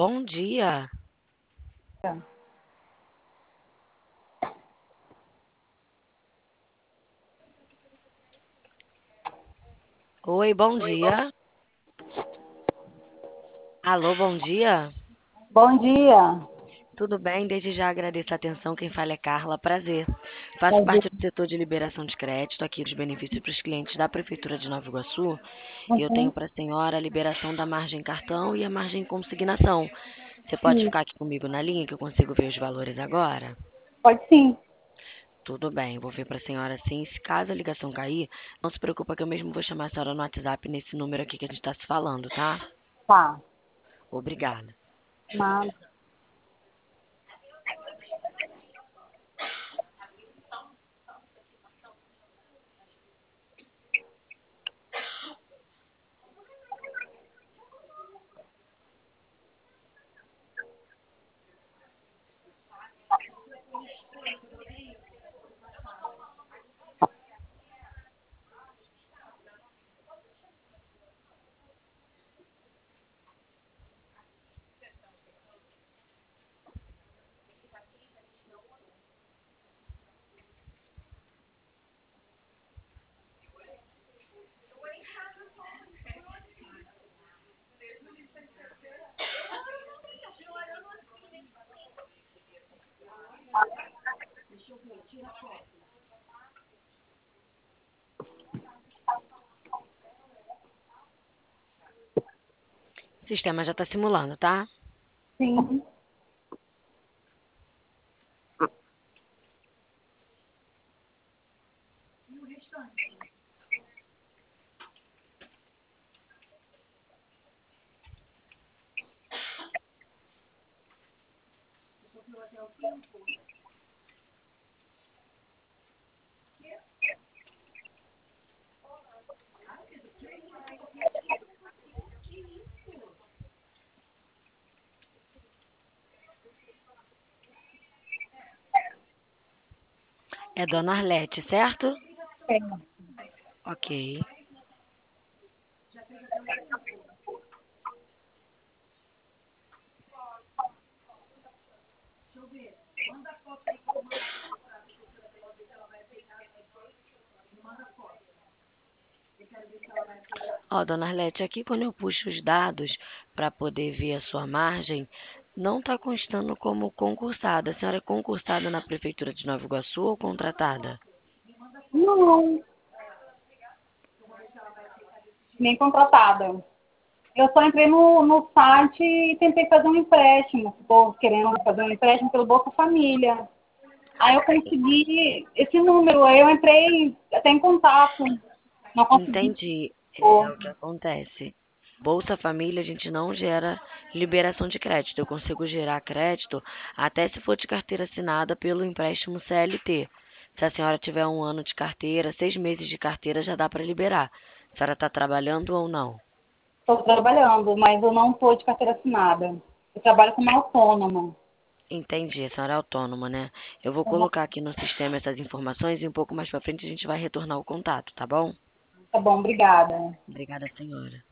Bom dia. Oi, bom dia. Alô, bom dia. Bom dia. Tudo bem? Desde já agradeço a atenção. Quem fala é Carla. Prazer. Faço Prazer. parte do setor de liberação de crédito aqui dos benefícios para os clientes da Prefeitura de Nova Iguaçu. E eu tenho Uhum. para a senhora a liberação da margem cartão e a margem consignação. Você pode Sim, ficar aqui comigo na linha que eu consigo ver os valores agora? pode sim. Tudo bem, vou ver para a senhora sim. Se caso a ligação cair, não se preocupa que eu mesmo vou chamar a senhora no WhatsApp nesse número aqui que a gente está se falando, tá? Tá. Obrigada. Mas, O sistema já está simulando, tá? sim. É Dona Arlete, certo? É. Ok. Ó, Dona Arlete, aqui quando eu puxo os dados para poder ver a sua margem, não está constando como concursada. A senhora é concursada na Prefeitura de Nova Iguaçu ou contratada? Não, nem contratada. Eu só entrei no site e tentei fazer um empréstimo. Estou querendo fazer um empréstimo pelo Bolsa Família. Aí eu consegui esse número, aí eu entrei até em contato. Não consegui. Entendi. É Pôr. o que acontece. Bolsa Família, a gente não gera liberação de crédito. Eu consigo gerar crédito até se for de carteira assinada pelo empréstimo CLT. Se a senhora tiver um ano de carteira, 6 meses de carteira já dá para liberar. A senhora está trabalhando ou não? Estou trabalhando, mas eu não estou de carteira assinada. Eu trabalho como autônoma. Entendi, a senhora é autônoma, né? Eu vou colocar aqui no sistema essas informações e um pouco mais para frente a gente vai retornar o contato, tá bom? Tá bom, obrigada. Obrigada, senhora.